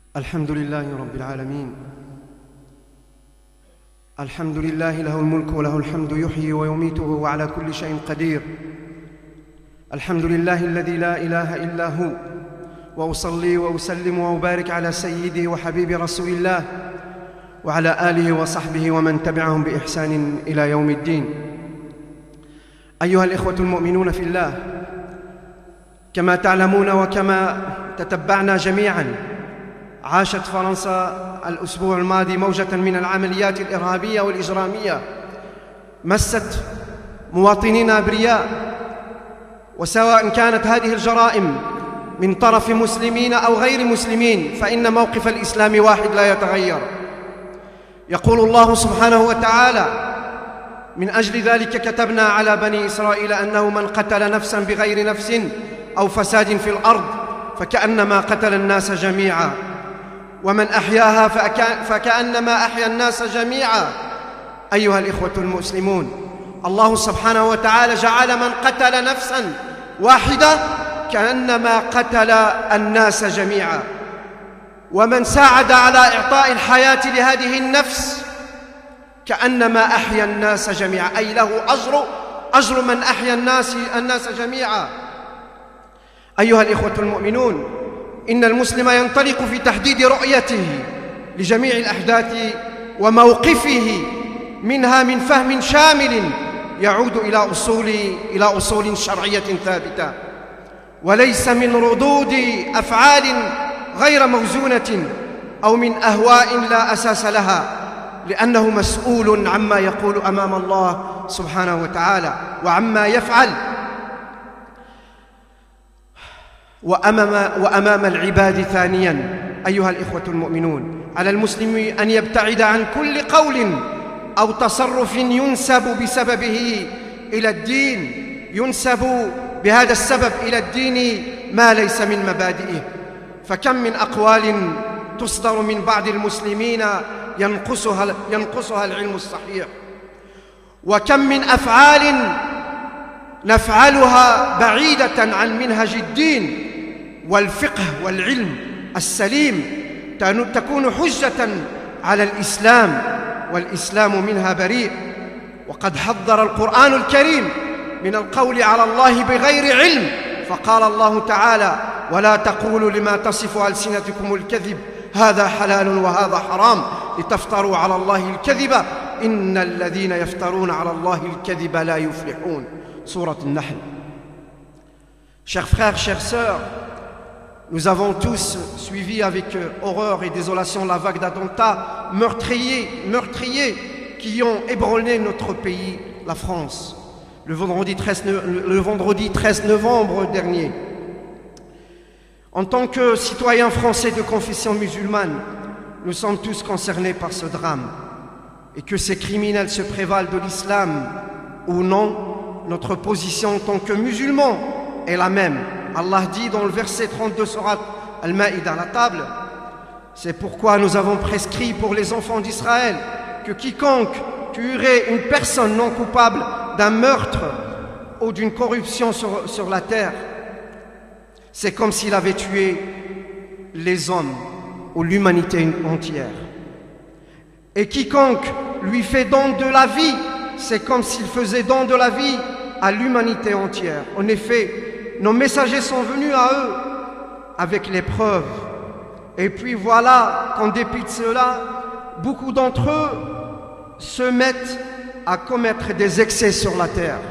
الحمد لله رب العالمين. الحمد لله له الملك وله الحمد يحيي ويميت وهو على كل شيء قدير. الحمد لله الذي لا إله إلا هو، وأصلي وأسلم وأبارك على سيدي وحبيب رسول الله وعلى آله وصحبه ومن تبعهم بإحسان إلى يوم الدين. أيها الإخوة المؤمنون في الله، كما تعلمون وكما تتبعنا جميعاً، عاشت فرنسا الأسبوع الماضي موجة من العمليات الإرهابية والإجرامية مست مواطنين أبرياء، وسواء كانت هذه الجرائم من طرف مسلمين أو غير مسلمين فإن موقف الإسلام واحد لا يتغير. يقول الله سبحانه وتعالى: من أجل ذلك كتبنا على بني إسرائيل أنه من قتل نفسا بغير نفس أو فساد في الأرض فكأنما قتل الناس جميعا، ومن أحياها فكأنما أحيا الناس جميعا. أيها الإخوة المسلمون، الله سبحانه وتعالى جعل من قتل نفسا واحدة كأنما قتل الناس جميعا، ومن ساعد على إعطاء الحياة لهذه النفس كأنما أحيا الناس جميعا، أي له أجر من أحيا الناس جميعا. أيها الإخوة المؤمنون، إن المسلم ينطلق في تحديد رؤيته لجميع الأحداث وموقفه منها من فهم شامل يعود إلى أصول شرعية ثابتة، وليس من ردود أفعال غير موزونة أو من أهواء لا أساس لها، لأنه مسؤول عما يقول أمام الله سبحانه وتعالى وعما يفعل وأمام العباد. ثانياً، أيها الإخوة المؤمنون، على المسلم أن يبتعد عن كل قول أو تصرف ينسب بهذا السبب إلى الدين ما ليس من مبادئه. فكم من أقوال تصدر من بعض المسلمين ينقصها العلم الصحيح، وكم من أفعال نفعلها بعيدة عن منهج الدين والفقه والعلم السليم تكون حجة على الإسلام، والإسلام منها بريء. وقد حذر القرآن الكريم من القول على الله بغير علم، فقال الله تعالى: ولا تقولوا لما تصف ألسنتكم الكذب هذا حلال وهذا حرام لتفتروا على الله الكذب إن الذين يفترون على الله الكذب لا يفلحون. Sourate An-Nahl. Chers frères, chères sœurs, nous avons tous suivi avec horreur et désolation la vague d'attentats meurtriers qui ont ébranlé notre pays, la France, le vendredi 13 novembre dernier. En tant que citoyens français de confession musulmane, nous sommes tous concernés par ce drame. Et que ces criminels se prévalent de l'islam ou non, notre position en tant que musulmans est la même. Allah dit dans le verset 32 Sourate Al-Maïda, la table: c'est pourquoi nous avons prescrit pour les enfants d'Israël que quiconque tuerait une personne non coupable d'un meurtre ou d'une corruption sur la terre, c'est comme s'il avait tué les hommes ou l'humanité entière. Et quiconque lui fait don de la vie, c'est comme s'il faisait don de la vie à l'humanité entière. En effet, nos messagers sont venus à eux avec les preuves. Et puis voilà qu'en dépit de cela, beaucoup d'entre eux se mettent à commettre des excès sur la terre.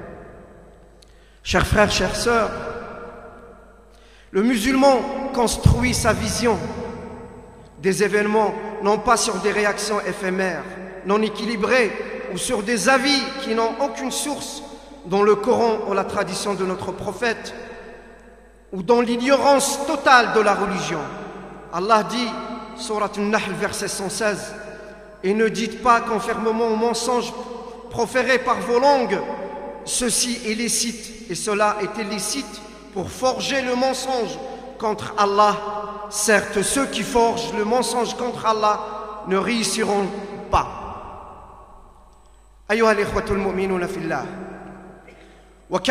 Chers frères, chères sœurs, le musulman construit sa vision des événements non pas sur des réactions éphémères, non équilibrées, ou sur des avis qui n'ont aucune source dans le Coran ou la tradition de notre prophète, ou dans l'ignorance totale de la religion. Allah dit, Sourate An-Nahl, verset 116, « Et ne dites pas conformément aux mensonges proférés par vos langues, ceci est licite et cela est illicite, pour forger le mensonge contre Allah. Certes, ceux qui forgent le mensonge contre Allah ne réussiront pas. » أيها الإخوة المؤمنون في الله،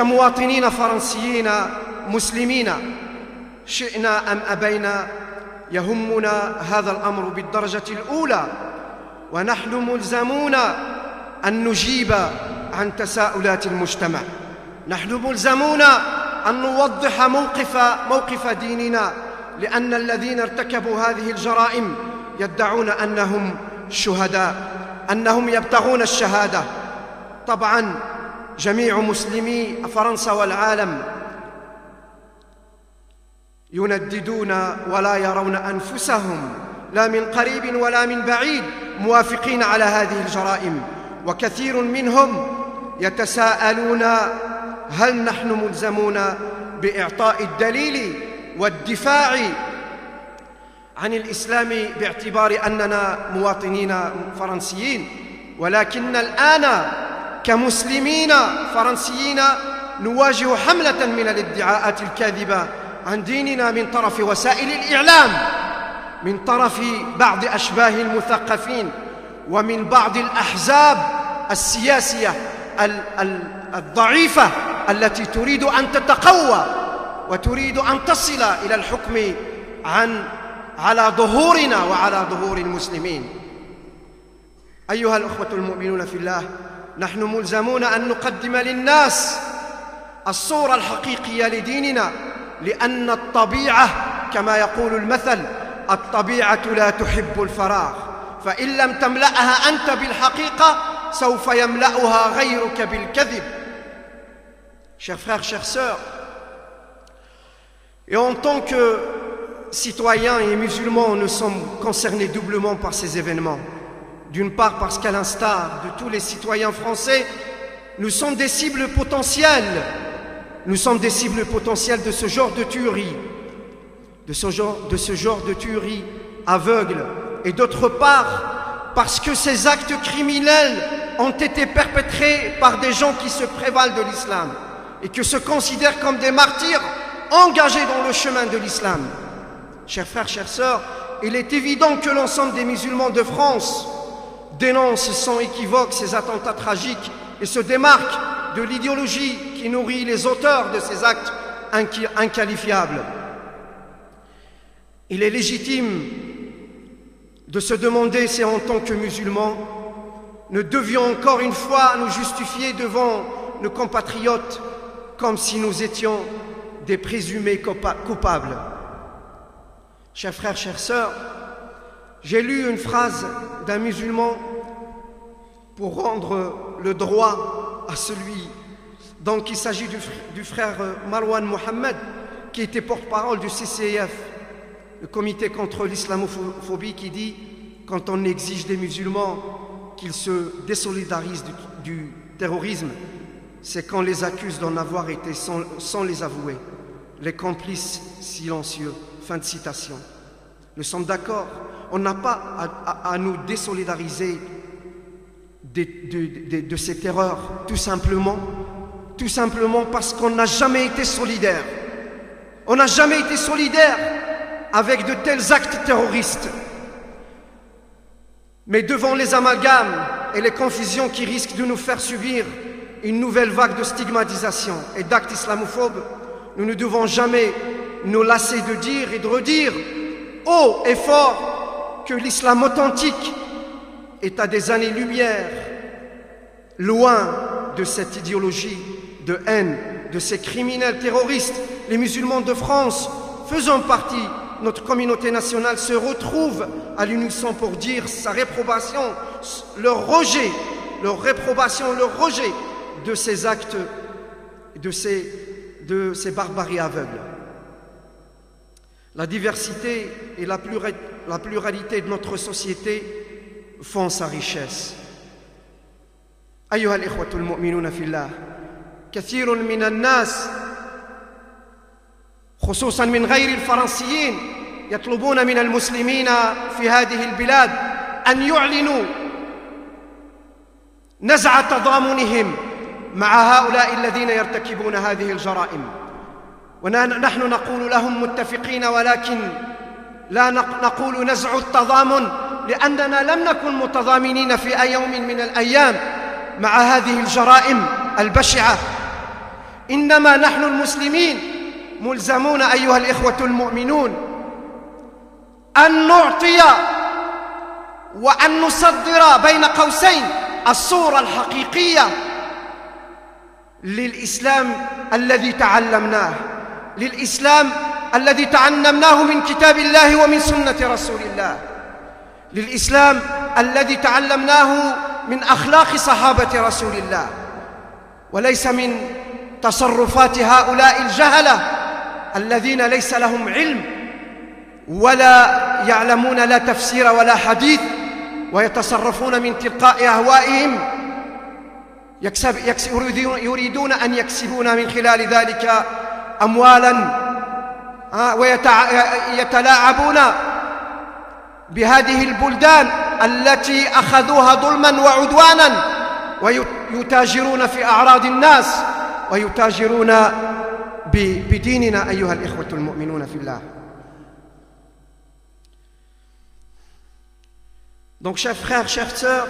وكمواطنين فرنسيين مسلمين شئنا أم أبينا يهمنا هذا الأمر بالدرجة الأولى، ونحن ملزمون أن نجيب عن تساؤلات المجتمع. نحن ملزمون أن نوضح موقف ديننا، لأن الذين ارتكبوا هذه الجرائم يدعون أنهم شهداء، أنهم يبتغون الشهادة. طبعاً جميع مسلمي فرنسا والعالم ينددون ولا يرون أنفسهم لا من قريب ولا من بعيد موافقين على هذه الجرائم، وكثير منهم يتساءلون هل نحن ملزمون بإعطاء الدليل والدفاع عن الإسلام باعتبار أننا مواطنين فرنسيين. ولكن الآن كمسلمين فرنسيين نواجه حملة من الادعاءات الكاذبة عن ديننا من طرف وسائل الإعلام، من طرف بعض أشباه المثقفين، ومن بعض الأحزاب السياسية الضعيفة التي تريد أن تتقوى وتريد أن تصل إلى الحكم على ظهورنا وعلى ظهور المسلمين. أيها الأخوة المؤمنون في الله، نحن ملزمون أن نقدم للناس الصورة الحقيقية لديننا، لأن الطبيعة كما يقول المثل: الطبيعة لا تحب الفراغ، فإن لم تملأها أنت بالحقيقة سوف يملأها غيرك بالكذب. Chers frères, chères sœurs, et en tant que citoyens et musulmans, nous sommes concernés doublement par ces événements. D'une part parce qu'à l'instar de tous les citoyens français, nous sommes des cibles potentielles. Nous sommes des cibles potentielles de ce genre de tuerie, de ce genre de tuerie aveugle. Et d'autre part parce que ces actes criminels ont été perpétrés par des gens qui se prévalent de l'islam et qui se considèrent comme des martyrs engagés dans le chemin de l'islam. Chers frères, chères sœurs, il est évident que l'ensemble des musulmans de France dénoncent sans équivoque ces attentats tragiques et se démarquent de l'idéologie qui nourrit les auteurs de ces actes inqualifiables. Il est légitime de se demander si en tant que musulmans, nous devions encore une fois nous justifier devant nos compatriotes comme si nous étions des présumés coupables. Chers frères, chères sœurs, j'ai lu une phrase d'un musulman pour rendre le droit à celui. Donc il s'agit du frère Marwan Mohammed, qui était porte-parole du CCIF, le comité contre l'islamophobie, qui dit: quand on exige des musulmans qu'ils se désolidarisent du terrorisme, c'est qu'on les accuse d'en avoir été sans les avouer, les complices silencieux. Fin de citation. Nous sommes d'accord, on n'a pas à nous désolidariser de ces terreurs, tout simplement parce qu'on n'a jamais été solidaire. On n'a jamais été solidaire avec de tels actes terroristes. Mais devant les amalgames et les confusions qui risquent de nous faire subir une nouvelle vague de stigmatisation et d'actes islamophobes, nous ne devons jamais nous lasser de dire et de redire haut et fort que l'islam authentique est à des années-lumière loin de cette idéologie de haine, de ces criminels terroristes. Les musulmans de France, faisant partie de notre communauté nationale, se retrouvent à l'unisson pour dire sa réprobation, leur rejet de ces actes, de ces barbaries aveugles. La diversité et la pluralité de notre société font sa richesse. أيها الإخوة المؤمنون في الله، كثير من الناس خصوصا من غير الفرنسيين يطلبون من المسلمين في هذه البلاد أن يعلنوا نزع تضامنهم مع هؤلاء الذين يرتكبون هذه الجرائم، ونحن نقول لهم متفقين، ولكن لا نقول نزع التضامن، لأننا لم نكن متضامنين في أي يوم من الأيام مع هذه الجرائم البشعة. إنما نحن المسلمين ملزمون أيها الإخوة المؤمنون أن نعطي وأن نصدر بين قوسين الصورة الحقيقية للإسلام الذي تعلمناه، للإسلام الذي تعلمناه من كتاب الله ومن سنة رسول الله، للإسلام الذي تعلمناه من أخلاق صحابة رسول الله، وليس من تصرفات هؤلاء الجهلة الذين ليس لهم علم ولا يعلمون لا تفسير ولا حديث، ويتصرفون من تلقاء أهوائهم، يريدون أن يكسبون من خلال ذلك أموالا، ويتلاعبون بهذه البلدان التي أخذوها ظلما وعدوانا، ويتاجرون في أعراض الناس ويتاجرون بديننا أيها الإخوة المؤمنون في الله. Donc, chers frères, chères sœurs,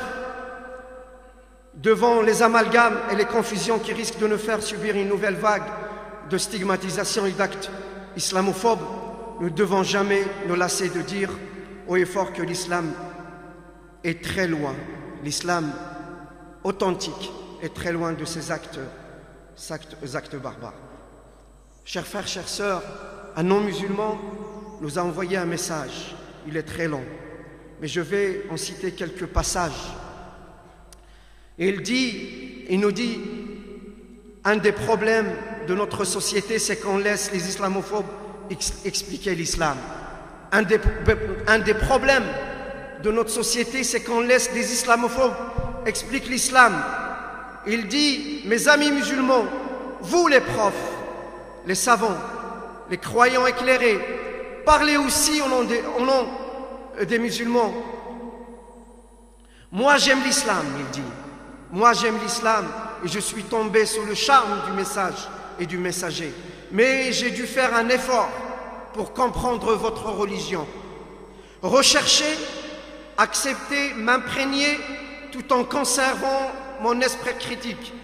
devant les amalgames et les confusions qui risquent de nous faire subir une nouvelle vague de stigmatisation et d'actes islamophobes, nous ne devons jamais nous lasser de dire haut et fort que l'islam est très loin, l'islam authentique est très loin de ces actes barbares. Chers frères, chères sœurs, un non-musulman nous a envoyé un message, il est très long, mais je vais en citer quelques passages. Et il nous dit, un des problèmes de notre société, c'est qu'on laisse les islamophobes expliquer l'islam. Un des problèmes de notre société, c'est qu'on laisse les islamophobes expliquer l'islam. Il dit, mes amis musulmans, vous les profs, les savants, les croyants éclairés, parlez aussi au nom des musulmans. Moi j'aime l'islam, il dit. Moi j'aime l'islam et je suis tombé sous le charme du message et du messager. Mais j'ai dû faire un effort pour comprendre votre religion. Rechercher, accepter, m'imprégner tout en conservant mon esprit critique.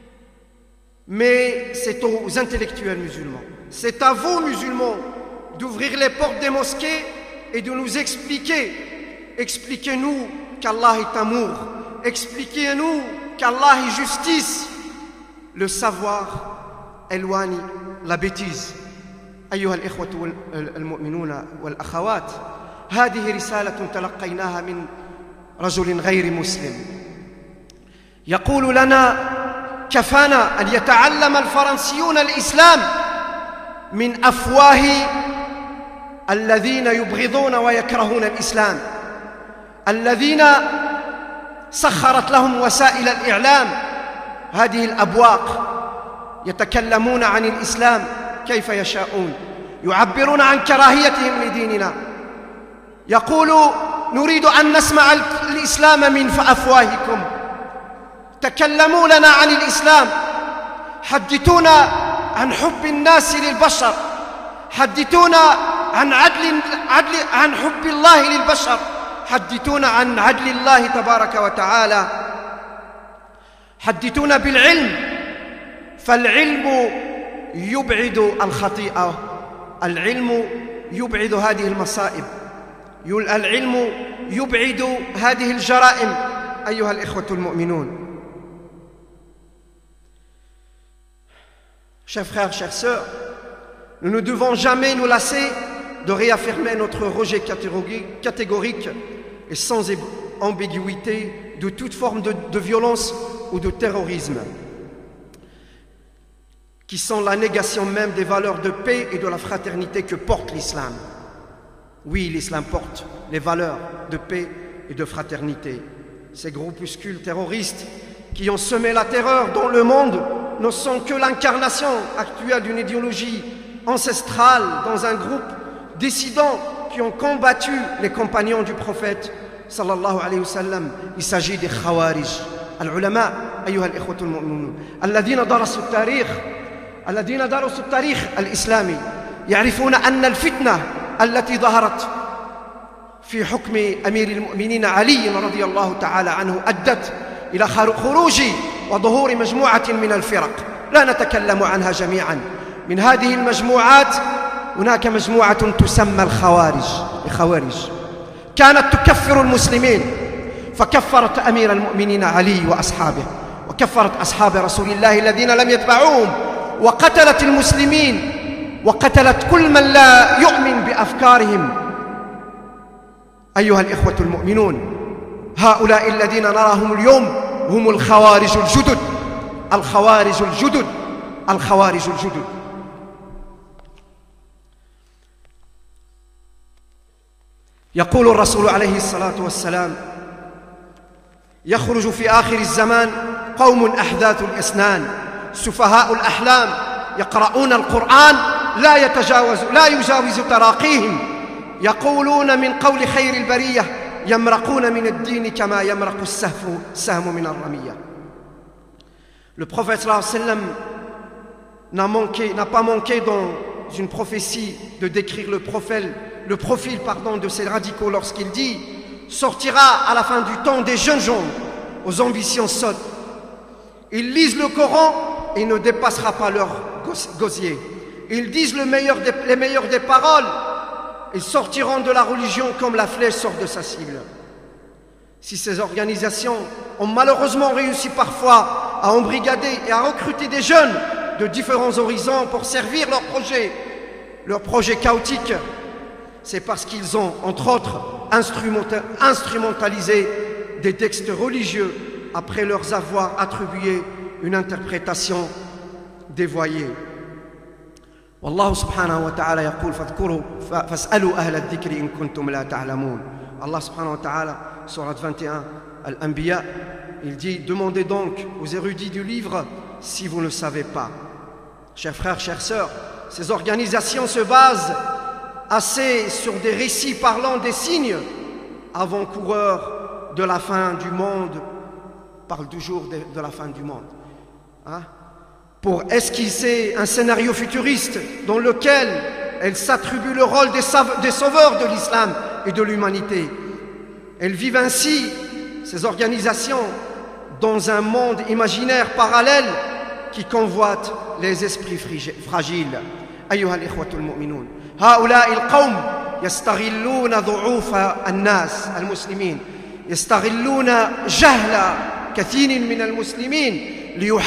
Mais c'est aux intellectuels musulmans, c'est à vous musulmans d'ouvrir les portes des mosquées et de nous expliquer. Expliquez-nous qu'Allah est amour. Expliquez-nous qu'Allah est justice. Le savoir éloigne la bêtise. أيها الإخوة المؤمنون والأخوات، هذه رسالة تلقيناها من رجل غير مسلم يقول لنا كفانا أن يتعلم الفرنسيون الإسلام من أفواه الذين يبغضون ويكرهون الإسلام، الذين سخرت لهم وسائل الإعلام هذه الأبواق، يتكلمون عن الإسلام كيف يشاءون، يعبرون عن كراهيتهم لديننا، يقول نريد أن نسمع الإسلام من أفواهكم، تكلموا لنا عن الإسلام، حدثونا عن حب الناس للبشر، حدثونا عن حب الله للبشر، حدثونا عن عدل الله تبارك وتعالى، حدثونا بالعلم، فالعلم يبعد الخطيئة، العلم يبعد هذه المصائب، العلم يبعد هذه الجرائم أيها الإخوة المؤمنون. Chers frères, chères sœurs, nous ne devons jamais nous lasser de réaffirmer notre rejet catégorique et sans ambiguïté de toute forme de violence ou de terrorisme, qui sont la négation même des valeurs de paix et de la fraternité que porte l'islam. Oui, l'islam porte les valeurs de paix et de fraternité. Ces groupuscules terroristes qui ont semé la terreur dans le monde ne sont que l'incarnation actuelle d'une idéologie ancestrale dans un groupe dissidents qui ont combattu les compagnons du prophète sallallahu alayhi wa sallam. Il s'agit des khawarij. Al-ulama, ayyuha al-ikhwatu al-mu'minun, alladhina darasu التاريخ الإسلامي يعرفون أن الفتنة التي ظهرت في حكم أمير المؤمنين علي رضي الله تعالى عنه أدت إلى خروج وظهور مجموعة من الفرق لا نتكلم عنها جميعا. من هذه المجموعات هناك مجموعة تسمى الخوارج كانت تكفر المسلمين، فكفرت أمير المؤمنين علي وأصحابه، وكفرت أصحاب رسول الله الذين لم يتبعوهم، وقتلت المسلمين، وقتلت كل من لا يؤمن بأفكارهم. أيها الإخوة المؤمنون، هؤلاء الذين نراهم اليوم هم الخوارج الجدد، الخوارج الجدد، الخوارج الجدد. يقول الرسول عليه الصلاة والسلام: يخرج في آخر الزمان قوم أحداث الأسنان سفهاء الأحلام يقرؤون القرآن لا يجاوز تراقيهم، يقولون من قول خير البرية يمرقون من الدين كما يمرق السهم من الرمية. Le prophète sallallahu alayhi wa sallam n'a pas manqué dans une prophétie de décrire le profil de ces radicaux lorsqu'il dit: sortira à la fin du temps des jeunes gens aux ambitions sottes. Ils lisent le Coran et ne dépassera pas leur gosier. Ils disent les meilleures des paroles. Ils sortiront de la religion comme la flèche sort de sa cible. Si ces organisations ont malheureusement réussi parfois à embrigader et à recruter des jeunes de différents horizons pour servir leur projet chaotique, c'est parce qu'ils ont, entre autres, instrumentalisé des textes religieux après leur avoir attribué une interprétation dévoyée. والله سبحانه وتعالى يقول: فاسألوا أهل الذكر إن كنتم لا تعلمون. Allah subhanahu wa ta'ala, sourate 21, Al-Anbiya, il dit: demandez donc aux érudits du livre si vous ne savez pas. Chers frères, chères sœurs, ces organisations se basent assez sur des récits parlant des signes avant-coureurs de la fin du monde, parlent toujours de la fin du monde, hein? Pour esquisser un scénario futuriste dans lequel elles s'attribuent le rôle des sauveurs de l'islam et de l'humanité. Elles vivent ainsi, ces organisations, dans un monde imaginaire parallèle qui convoite les esprits fragiles. أيها الإخوة المؤمنون، هؤلاء القوم يستغلون ضعوف الناس المسلمين، يستغلون جهل كثير من المسلمين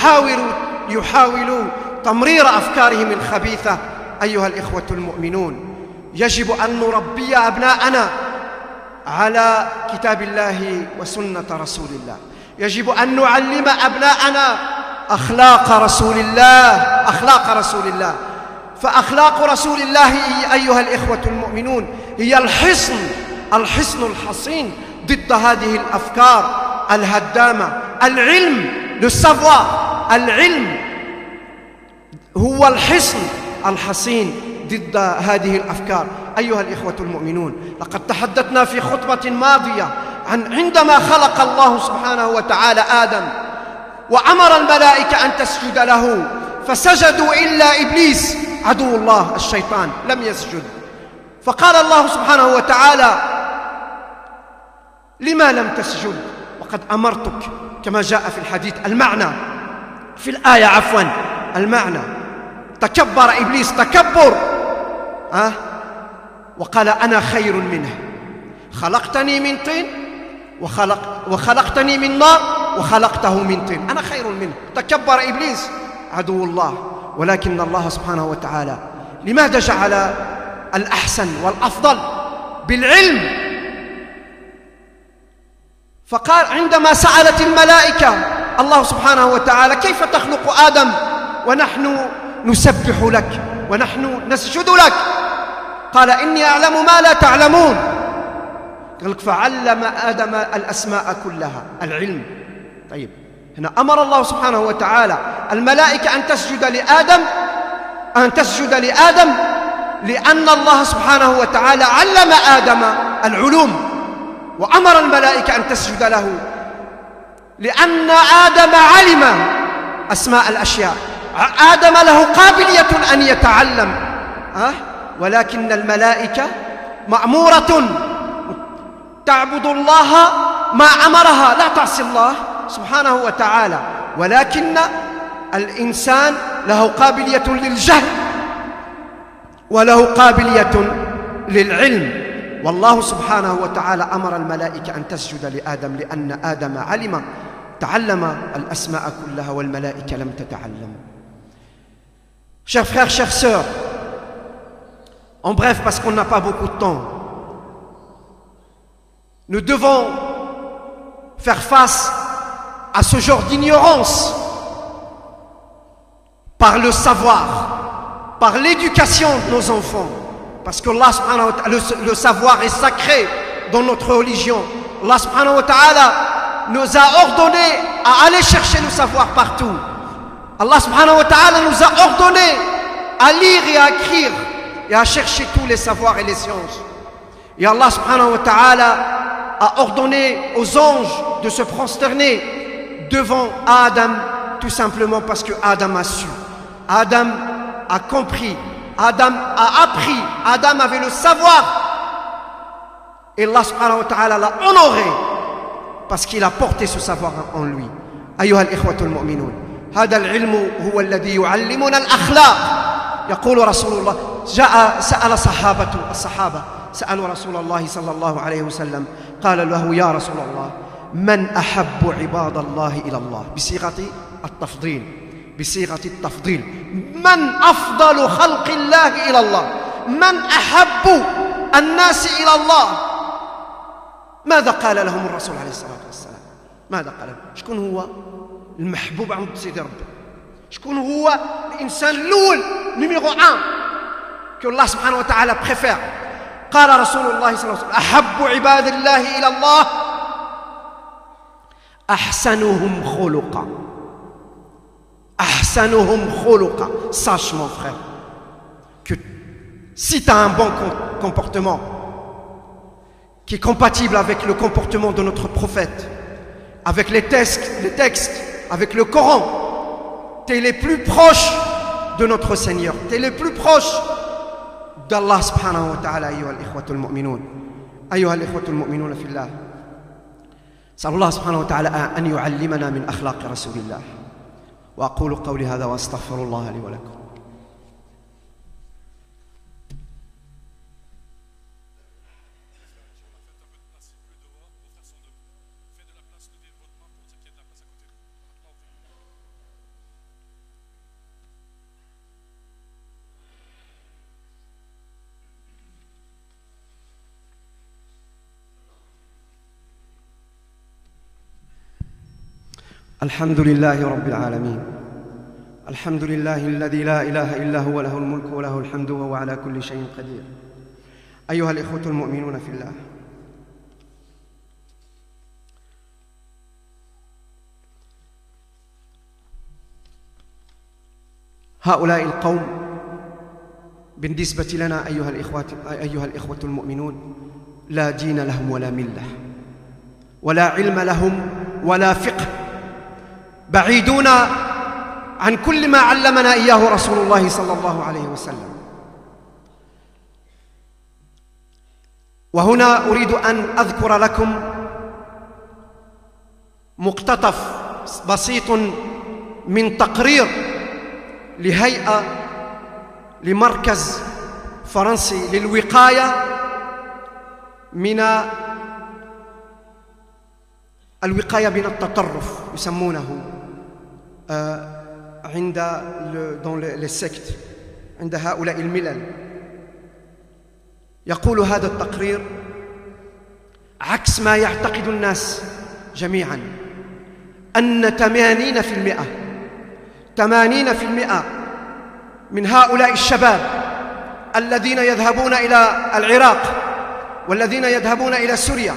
ليحاولوا تمرير أفكارهم الخبيثة. أيها الإخوة المؤمنون، يجب أن نربي أبناءنا على كتاب الله وسنة رسول الله. يجب أن نعلم أبناءنا أخلاق رسول الله. فأخلاق رسول الله أيها الإخوة المؤمنون هي الحصن الحصين ضد هذه الأفكار الهدامة. العلم، le savoir، العلم هو الحصن الحصين ضد هذه الأفكار. أيها الإخوة المؤمنون، لقد تحدثنا في خطبة ماضية عن عندما خلق الله سبحانه وتعالى آدم وأمر الملائكة أن تسجد له، فسجدوا إلا إبليس عدو الله الشيطان لم يسجد. فقال الله سبحانه وتعالى: لما لم تسجد وقد أمرتك؟ كما جاء في الحديث المعنى في الآية، عفوا المعنى: تكبر إبليس تكبر، وقال: أنا خير منه، خلقتني من طين وخلقتني من نار وخلقته من طين، أنا خير منه. تكبر إبليس عدو الله. ولكن الله سبحانه وتعالى لماذا جعل الأحسن والأفضل بالعلم؟ فقال عندما سألت الملائكة الله سبحانه وتعالى: كيف تخلق آدم ونحن نسبح لك ونحن نسجد لك؟ قال: إني أعلم ما لا تعلمون. قال لك: فعلم آدم الأسماء كلها، العلم. طيب، هنا أمر الله سبحانه وتعالى الملائكة أن تسجد لآدم لأن الله سبحانه وتعالى علم آدم العلوم، وأمر الملائكة أن تسجد له لأن آدم علم أسماء الأشياء. آدم له قابلية أن يتعلم، ولكن الملائكة مأمورة تعبد الله ما أمرها، لا تعصي الله سبحانه وتعالى، ولكن الإنسان له قابلية للجهل وله قابلية للعلم. والله سبحانه وتعالى أمر الملائكة أن تسجد لآدم لأن آدم تعلم الأسماء كلها والملائكة لم تتعلم. Chers frères, chères sœurs, en bref, parce qu'on n'a pas beaucoup de temps, nous devons faire face à ce genre d'ignorance par le savoir, par l'éducation de nos enfants. Parce que Allah subhanahu wa ta'ala, le savoir est sacré dans notre religion. Allah subhanahu wa ta'ala nous a ordonné à aller chercher le savoir partout. Allah subhanahu wa ta'ala nous a ordonné à lire et à écrire et à chercher tous les savoirs et les sciences. Et Allah subhanahu wa ta'ala a ordonné aux anges de se prosterner devant Adam, tout simplement parce que Adam a su, Adam a compris, Adam a appris, Adam avait le savoir. Et Allah subhanahu wa ta'ala l'a honoré parce qu'il a porté ce savoir en lui. أيها الإخوة المؤمنون، هذا العلم هو الذي يعلمنا الأخلاق. يقول رسول الله، سأل الصحابة سألوا رسول الله صلى الله عليه وسلم، قال له يا رسول الله من أحب عباد الله إلى الله، بصيغة التفضيل، من أفضل خلق الله إلى الله، من أحب الناس إلى الله. ماذا قال لهم الرسول عليه الصلاة والسلام؟ ماذا قال لهم؟ شكون هو المحبوب عند سيدي ربي؟ شكون هو الإنسان الأول numéro 1 que Allah subhanahu wa ta'ala préfère؟ قال رسول الله صلى الله عليه وسلم أحب عباد الله إلى الله أحسنهم خلقا. أحسنهم خلقا. Sache mon frère que si tu as un bon comportement qui est compatible avec le comportement de notre prophète, avec les textes, avec le Coran, tu es les plus proches de notre Seigneur, tu es les plus proches d'Allah subhanahu wa ta'ala. أيها الإخوة المؤمنون، أيها الإخوة المؤمنون في الله، أسأل الله سبحانه وتعالى أن يعلمنا من أخلاق رسول الله. وأقول قولي هذا وأستغفر الله لي ولكم. الحمد لله رب العالمين، الحمد لله الذي لا إله إلا هو، له الملك وله الحمد وهو على كل شيء قدير. أيها الإخوة المؤمنون في الله، هؤلاء القوم بالنسبة لنا أيها الإخوة المؤمنون لا دين لهم ولا ملة ولا علم لهم ولا فقه، بعيدون عن كل ما علمنا إياه رسول الله صلى الله عليه وسلم. وهنا أريد أن أذكر لكم مقتطف بسيط من تقرير لهيئة لمركز فرنسي للوقاية من التطرف يسمونه dans les sectes عند هؤلاء الملل. يقول هذا التقرير عكس ما يعتقد الناس جميعا، أن 80% من هؤلاء الشباب الذين يذهبون إلى العراق والذين يذهبون إلى سوريا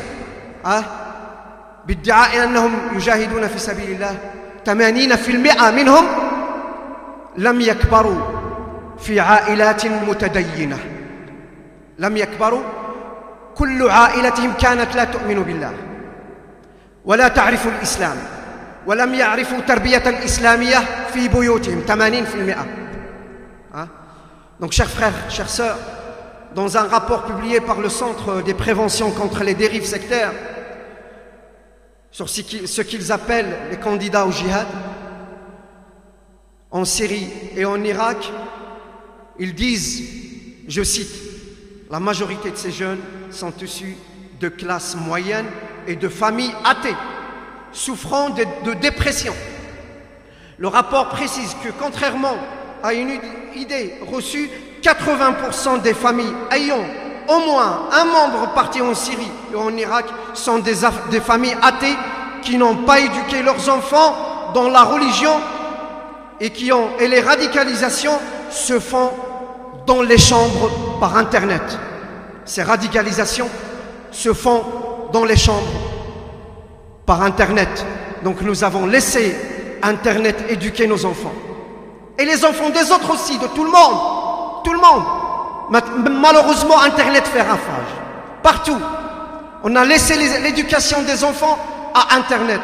بادعاء أنهم يجاهدون في سبيل الله، 80% منهم لم يكبروا في عائلات متدينة، لم يكبروا، كل عائلتهم كانت لا تؤمن بالله ولا تعرف الإسلام ولم يعرفوا تربية الإسلامية في بيوتهم، 80%. Donc chers frères, chères sœurs, dans un rapport publié par le Centre des préventions contre les dérives sectaires sur ce qu'ils appellent les candidats au djihad en Syrie et en Irak, ils disent, Je cite, la majorité de ces jeunes sont issus de classes moyennes et de familles athées, souffrant de dépression. Le rapport précise que, contrairement à une idée reçue, 80% des familles ayant au moins un membre parti en Syrie et en Irak sont des familles athées qui n'ont pas éduqué leurs enfants dans la religion et les radicalisations se font dans les chambres par Internet. Ces radicalisations se font dans les chambres par Internet. Donc nous avons laissé Internet éduquer nos enfants. Et les enfants des autres aussi, de tout le monde. Tout le monde. Malheureusement, Internet fait rafage. Partout. On a laissé l'éducation des enfants à Internet.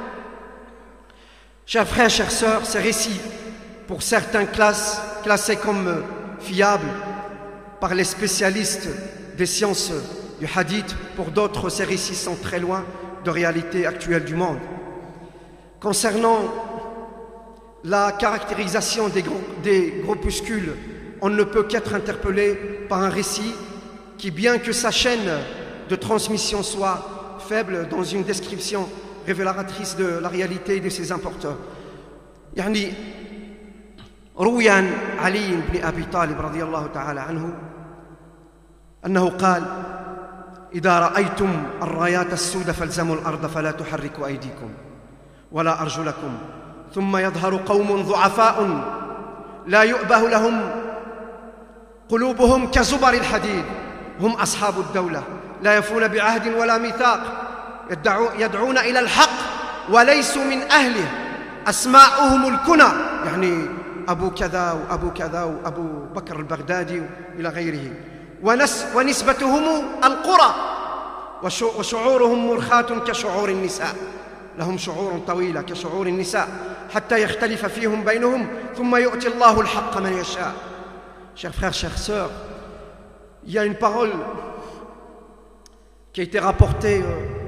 Chers frères, chères sœurs, ces récits, pour certains classés comme fiables par les spécialistes des sciences du hadith, pour d'autres, ces récits sont très loin de réalité actuelle du monde. Concernant la caractérisation des groupuscules, on ne peut qu'être interpellé par un récit qui, bien que sa chaîne de transmission soit faible dans une description révélatrice de la réalité de ses importeurs. يعني روي عن علي بن أبي طالب رضي الله تعالى عنه أنه قال: إذا رأيتم الرايات السود فالزموا الأرض فلا تحركوا أيديكم ولا أرجلكم ثم يظهر قوم ضعفاء لا يؤبه لهم قلوبهم كزبر الحديد هم أصحاب الدولة لا يفون بعهد ولا ميثاق يدعون إلى الحق وليسوا من أهله أسماؤهم الكنى يعني أبو كذا وأبو كذا وأبو بكر البغدادي إلى غيره ونسبتهم القرى وشعورهم مرخاة كشعور النساء لهم شعور طويلة كشعور النساء حتى يختلف فيهم بينهم ثم يؤتي الله الحق من يشاء. Chers frères, chères sœurs, il y a une parole qui a été rapportée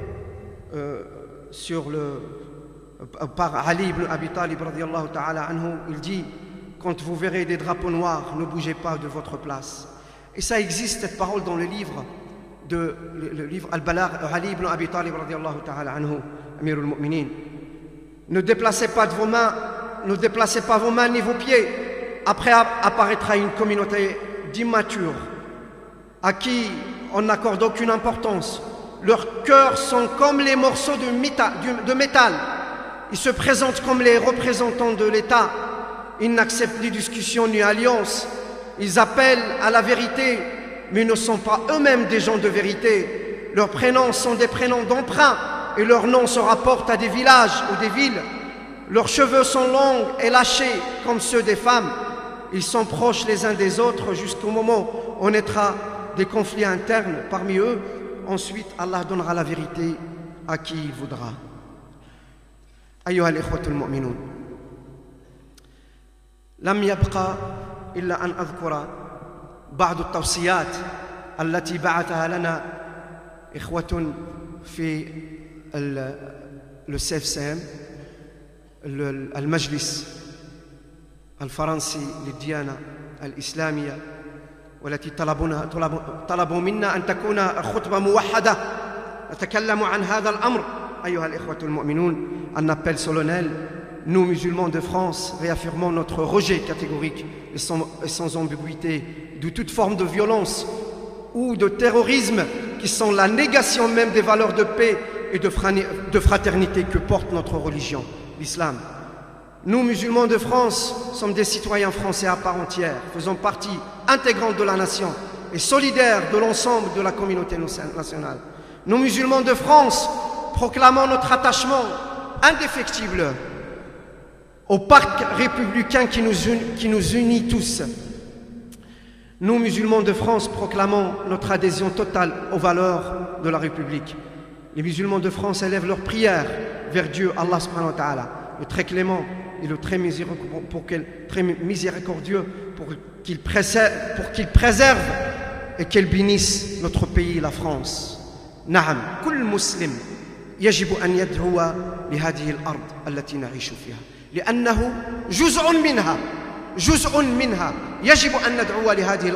par Ali ibn Abi Talib radiyallahu ta'ala anhu. Il dit: quand vous verrez des drapeaux noirs, ne bougez pas de votre place. Et ça existe, cette parole, dans le livre Al-Balagh, Ali ibn Abi Talib radiyallahu ta'ala anhu, Amirul Mu'minin. Ne déplacez pas vos mains ni vos pieds. Après apparaîtra une communauté d'immatures à qui on n'accorde aucune importance. Leurs cœurs sont comme les morceaux de métal. Ils se présentent comme les représentants de l'État. Ils n'acceptent ni discussion ni alliance. Ils appellent à la vérité, mais ne sont pas eux-mêmes des gens de vérité. Leurs prénoms sont des prénoms d'emprunt et leurs noms se rapportent à des villages ou des villes. Leurs cheveux sont longs et lâchés comme ceux des femmes. Ils sont proches les uns des autres jusqu'au moment où on naîtra des conflits internes parmi eux. Ensuite, Allah donnera la vérité à qui il voudra. أيها الإخوة المؤمنون، لم يبقى إلا أن أذكر بعض التوصيات التي بعثها لنا إخوة في الCFCM المجلس الفرنسي للديانة الإسلامية، والتي طلبوا منا أن تكون خطبة موحدة نتكلم عن هذا الأمر. أيها الإخوة المؤمنون، un appel solennel. Nous, musulmans de France, réaffirmons notre rejet catégorique et sans ambiguïté de toute forme de violence ou de terrorisme qui sont la négation même des valeurs de paix et de fraternité que porte notre religion, l'islam. Nous, musulmans de France, sommes des citoyens français à part entière, faisant partie intégrante de la nation et solidaires de l'ensemble de la communauté nationale. Nous, musulmans de France, proclamons notre attachement indéfectible au pacte républicain qui nous unit tous. Nous, musulmans de France, proclamons notre adhésion totale aux valeurs de la République. Les musulmans de France élèvent leurs prières vers Dieu, Allah subhanahu wa ta'ala, le très clément et le très miséricordieux, pour qu'il préserve et qu'il bénisse notre pays, la France. Naam, كل مسلم يجب أن يدعو لهذه الأرض التي نعيش فيها لأنه جزء منها يجب أن ندعو لهذه الأرض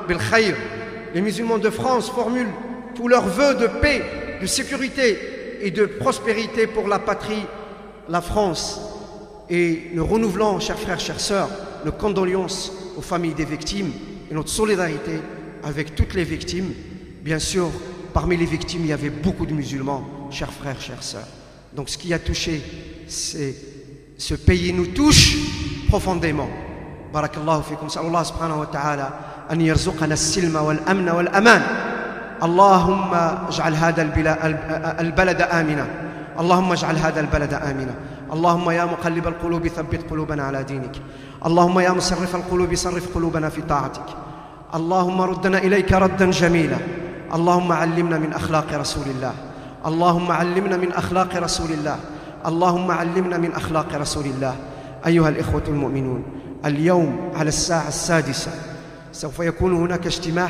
bil khayr. Les musulmans de France formulent tous leurs vœux de paix, de sécurité et de prospérité pour la patrie, la France. Et nous renouvelons, chers frères, chères sœurs, nos condoléances aux familles des victimes et notre solidarité avec toutes les victimes. Bien sûr, parmi les victimes, il y avait beaucoup de musulmans, chers frères, chères sœurs. Donc ce qui a touché, c'est ce pays nous touche profondément. Barakallahu fikum. Sallallahu subhanahu wa ta'ala an yarzuqana as-silma wal-amna wal-aman. Allahumma ij'al hadha al-balada amina. Allahumma ij'al hadha al-balada amina. اللهم يا مقلب القلوب ثبت قلوبنا على دينك اللهم يا مصرف القلوب صرف قلوبنا في طاعتك اللهم ردنا إليك ردا جميلا اللهم علمنا من أخلاق رسول الله اللهم علمنا من أخلاق رسول الله اللهم علمنا من أخلاق رسول الله أيها الإخوة المؤمنون اليوم على الساعة 6 سوف يكون هناك اجتماع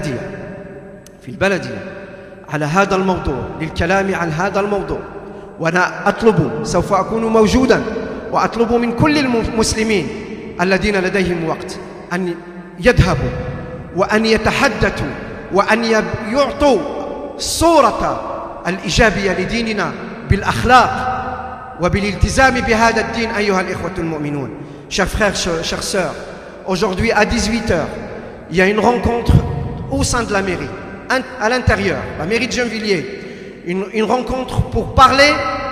في البلدية على هذا الموضوع للكلام عن هذا الموضوع وأنا أطلب سوف أكون موجودا وأطلب من كل المسلمين الذين لديهم وقت أن يذهبوا وأن يتحدثوا وأن يعطوا صورة الإيجابية لديننا بالأخلاق وبالالتزام بهذا الدين أيها الإخوة المؤمنون. Chers frères, chères sœurs, aujourd'hui à 18h, il y a une rencontre au sein de la mairie, à l'intérieur, la mairie de Gennevilliers. Une rencontre pour parler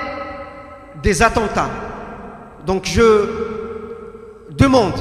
des attentats. Donc je demande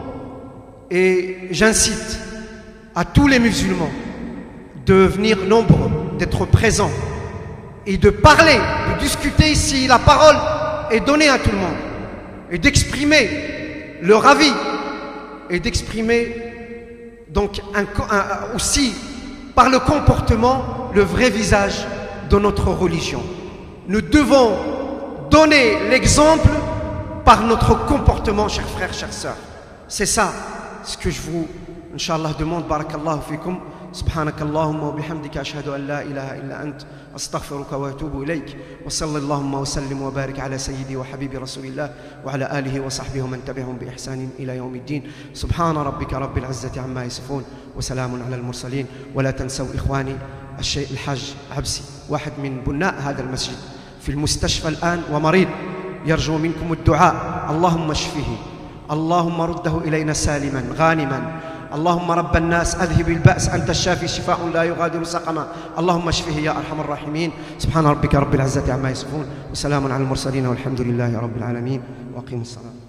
et j'incite à tous les musulmans de venir nombreux, d'être présents et de parler, de discuter ici. La parole est donnée à tout le monde et d'exprimer leur avis et d'exprimer donc aussi par le comportement le vrai visage de notre religion. Nous devons donner l'exemple par notre comportement, chers frères, chères sœurs. C'est ça ce que je vous, Inch'Allah, demande. Barakallahu fikum. سبحانك اللهم وبحمدك أشهد أن لا إله إلا أنت أستغفرك وأتوب إليك وصلى اللهم وسلم وبارك على سيدي وحبيبي رسول الله وعلى آله وصحبه ومن تبعهم بإحسان إلى يوم الدين. سبحان ربك رب العزة عما يصفون وسلام على المرسلين. ولا تنسوا إخواني الحاج عبسي واحد من بناء هذا المسجد في المستشفى الآن ومريض يرجو منكم الدعاء. اللهم اشفه اللهم رده إلينا سالما غانما. اللهم رب الناس أذهب البأس أنت الشافي شفاء لا يغادر سقما. اللهم اشفه يا أرحم الراحمين. سبحان ربك رب العزة عما يصفون وسلام على المرسلين والحمد لله رب العالمين وأقيموا الصلاة.